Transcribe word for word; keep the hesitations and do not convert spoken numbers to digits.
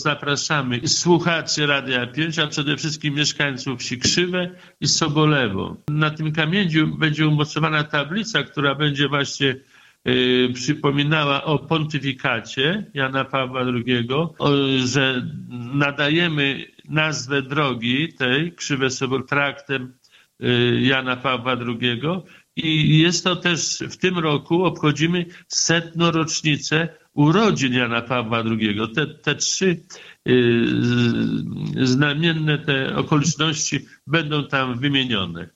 zapraszamy słuchaczy Radia pięć, a przede wszystkim mieszkańców wsi Krzywe i Sobolewo. Na tym kamieniu będzie umocowana tablica, która będzie właśnie y, przypominała o pontyfikacie Jana Pawła drugiego, o, że nadajemy nazwę drogi tej, Krzywe Sobol, traktem y, Jana Pawła drugiego. I jest to też w tym roku obchodzimy setną rocznicę urodzin Jana Pawła drugiego. Te, te trzy y, znamienne te okoliczności będą tam wymienione.